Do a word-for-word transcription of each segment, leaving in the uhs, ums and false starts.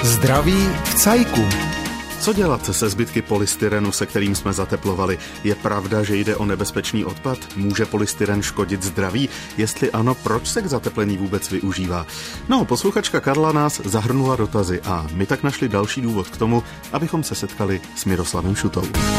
Zdraví v cajku. Co dělat se zbytky polystyrenu, se kterým jsme zateplovali? Je pravda, že jde o nebezpečný odpad? Může polystyren škodit zdraví? Jestli ano, proč se k zateplení vůbec využívá? No, posluchačka Karla nás zahrnula dotazy a my tak našli další důvod k tomu, abychom se setkali s Miroslavem Šutou.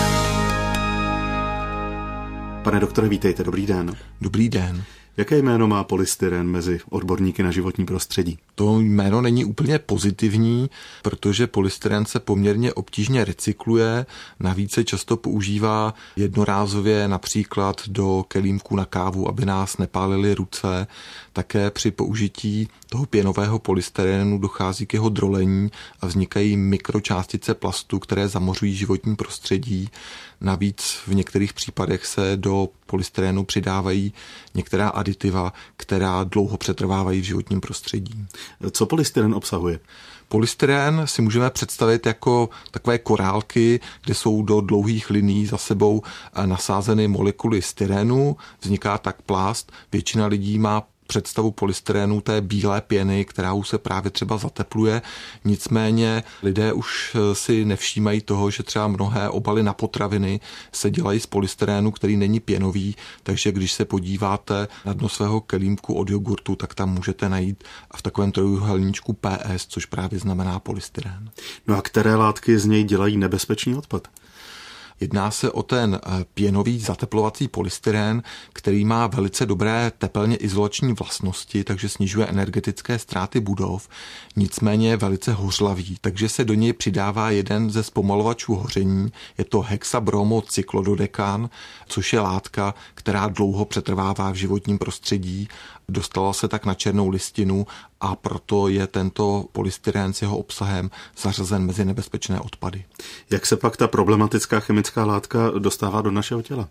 Pane doktore, vítejte, dobrý den. Dobrý den. Jaké jméno má polystyren mezi odborníky na životní prostředí? To jméno není úplně pozitivní, protože polystyren se poměrně obtížně recykluje, navíc se často používá jednorázově například do kelímků na kávu, aby nás nepálily ruce. Také při použití toho pěnového polystyrenu dochází k jeho drolení a vznikají mikročástice plastu, které zamořují životní prostředí. Navíc v některých případech se do polystyrenu přidávají některá aditiva, která dlouho přetrvávají v životním prostředí. Co polystyren obsahuje? Polystyren si můžeme představit jako takové korálky, kde jsou do dlouhých linií za sebou nasázeny molekuly styrenu, vzniká tak plast. Většina lidí má představu polystyrenu té bílé pěny, která se právě třeba zatepluje. Nicméně lidé už si nevšímají toho, že třeba mnohé obaly na potraviny se dělají z polystyrenu, který není pěnový, takže když se podíváte na dno svého kelímku od jogurtu, tak tam můžete najít v takovém trojúhelníčku P S, což právě znamená polystyren. No a které látky z něj dělají nebezpečný odpad? Jedná se o ten pěnový zateplovací polystyren, který má velice dobré tepelně izolační vlastnosti, takže snižuje energetické ztráty budov, nicméně je velice hořlavý, takže se do něj přidává jeden ze zpomalovačů hoření, je to hexabromocyklododekán, což je látka, která dlouho přetrvává v životním prostředí, dostala se tak na černou listinu a proto je tento polystyren s jeho obsahem zařazen mezi nebezpečné odpady. Jak se pak ta problematická chemická látka dostává do našeho těla?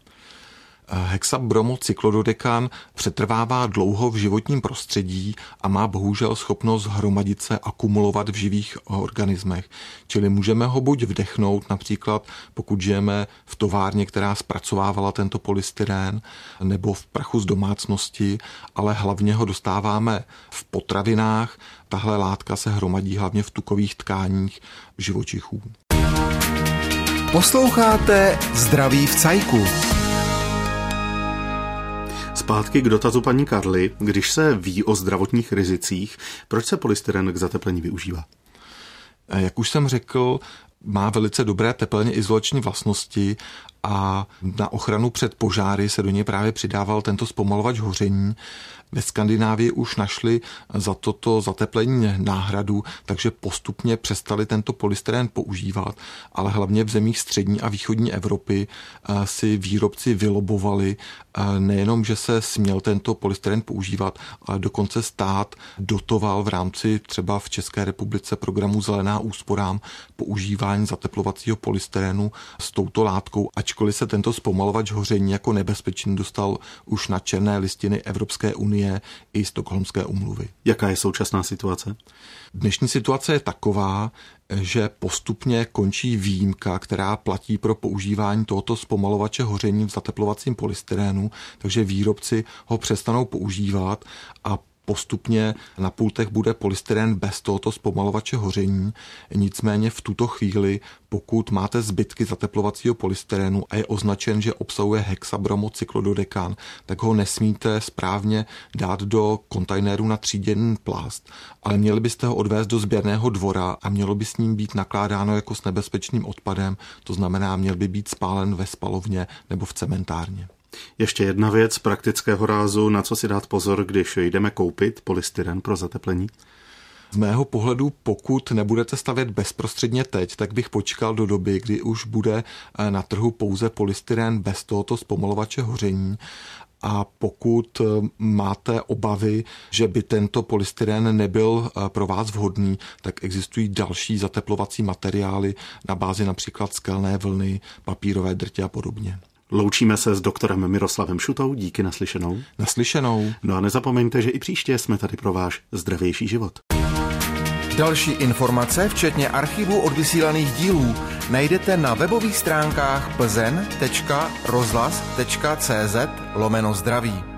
Hexabromocyklododekán přetrvává dlouho v životním prostředí a má bohužel schopnost hromadit se, akumulovat v živých organismech. Čili můžeme ho buď vdechnout, například pokud žijeme v továrně, která zpracovávala tento polystyren, nebo v prachu z domácnosti, ale hlavně ho dostáváme v potravinách. Tahle látka se hromadí hlavně v tukových tkáních živočichů. Posloucháte Zdraví v cajku. Zpátky k dotazu paní Karly. Když se ví o zdravotních rizicích, proč se polystyren k zateplení využívá? Jak už jsem řekl, má velice dobré tepelně izolační vlastnosti a na ochranu před požáry se do něj právě přidával tento zpomalovač hoření. Ve Skandinávii už našli za toto zateplení náhradu, takže postupně přestali tento polystyren používat, ale hlavně v zemích střední a východní Evropy si výrobci vylobovali nejenom, že se směl tento polystyren používat, ale dokonce stát dotoval v rámci třeba v České republice programu Zelená úsporám používání zateplovacího polystyrenu s touto látkou, ačkoliv se tento zpomalovač hoření jako nebezpečný dostal už na černé listiny Evropské unie i Stockholmské úmluvy. Jaká je současná situace? Dnešní situace je taková, že postupně končí výjimka, která platí pro používání tohoto zpomalovače hoření v zateplovacím polystyrénu, takže výrobci ho přestanou používat a postupně na pultech bude polystyren bez tohoto zpomalovače hoření. Nicméně v tuto chvíli, pokud máte zbytky zateplovacího polystyrenu a je označen, že obsahuje hexabromocyklododekán, tak ho nesmíte správně dát do kontejneru na tříděný plast, ale měli byste ho odvést do sběrného dvora a mělo by s ním být nakládáno jako s nebezpečným odpadem, to znamená, měl by být spálen ve spalovně nebo v cementárně. Ještě jedna věc praktického rázu, na co si dát pozor, když jdeme koupit polystyren pro zateplení? Z mého pohledu, pokud nebudete stavět bezprostředně teď, tak bych počkal do doby, kdy už bude na trhu pouze polystyren bez tohoto zpomalovače hoření. A pokud máte obavy, že by tento polystyren nebyl pro vás vhodný, tak existují další zateplovací materiály na bázi například skelné vlny, papírové drtě a podobně. Loučíme se s doktorem Miroslavem Šutou, díky naslyšenou. Naslyšenou. No a nezapomeňte, že i příště jsme tady pro váš zdravější život. Další informace, včetně archivu odvysílaných dílů, najdete na webových stránkách plzeň tečka rozhlas tečka cz lomeno zdraví.